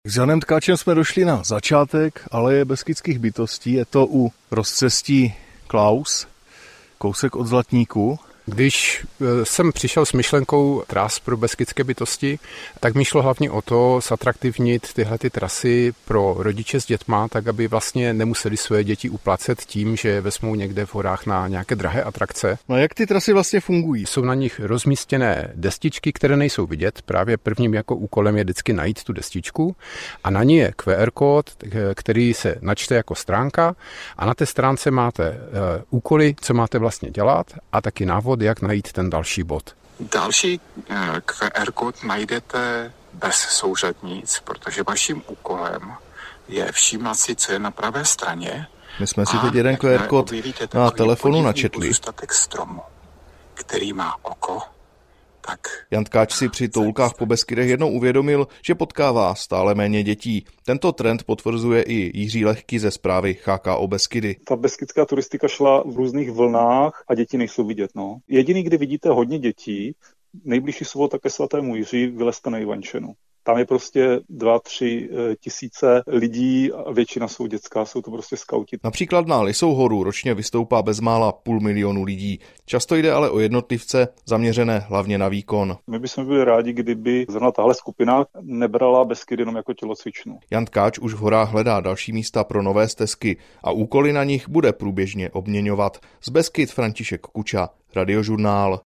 S Janem Tkáčem jsme došli na začátek aleje Beskydských bytostí. Je to u rozcestí Klaus, kousek od Zlatníku. Když jsem přišel s myšlenkou tras pro beskydské bytosti, tak mi šlo hlavně o to zatraktivnit tyhle ty trasy pro rodiče s dětma, tak aby vlastně nemuseli své děti uplácet tím, že vezmou někde v horách na nějaké drahé atrakce. No a jak ty trasy vlastně fungují? Jsou na nich rozmístěné destičky, které nejsou vidět. Právě prvním jako úkolem je vždycky najít tu destičku a na ní je QR kód, který se načte jako stránka a na té stránce máte úkoly, co máte vlastně dělat a taky návod, jak najít ten další bod. Další QR kód najdete bez souřadnic, protože vaším úkolem je všímat si, co je na pravé straně. My jsme si teď jeden QR kód na telefonu načetli. Zůstatek stromu, který má oko, tak... Jan Tkáč si při toulkách po Beskydech jednou uvědomil, že potkává stále méně dětí. Tento trend potvrzuje i Jiří Lehký ze zprávy HKO Beskydy. Ta beskidská turistika šla v různých vlnách a děti nejsou vidět. No. Jediný, kdy vidíte hodně dětí, nejbližší sobota ke Svatému Jiří, vylezte na Ivančenu. Tam je prostě 2-3 tisíce lidí a většina jsou dětská, jsou to prostě skauti. Například na Lisou horu ročně vystoupá bezmála 500 000 lidí. Často jde ale o jednotlivce zaměřené hlavně na výkon. My bychom byli rádi, kdyby zrovna tahle skupina nebrala Beskydy jenom jako tělocvičnu. Jan Tkáč už v horách hledá další místa pro nové stezky a úkoly na nich bude průběžně obměňovat. Z Beskyd František Kuča, Radiožurnál.